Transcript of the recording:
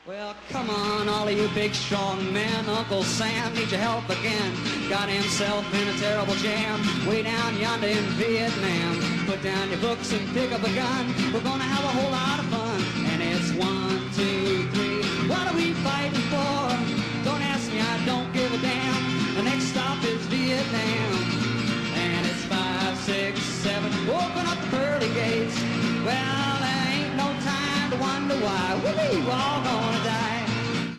Well, come on, all of you big, strong men. Uncle Sam needs your help again. Got himself in a terrible jam way down yonder in Vietnam. Put down your books and pick up a gun. We're gonna have a whole lot of fun. And it's 1, 2, 3. What are we fighting for? Don't ask me, I don't give a damn. The next stop is Vietnam. And it's 5, 6, 7. Open up the pearly gates. Well, there ain't no time to wonder why. We're all gonna die.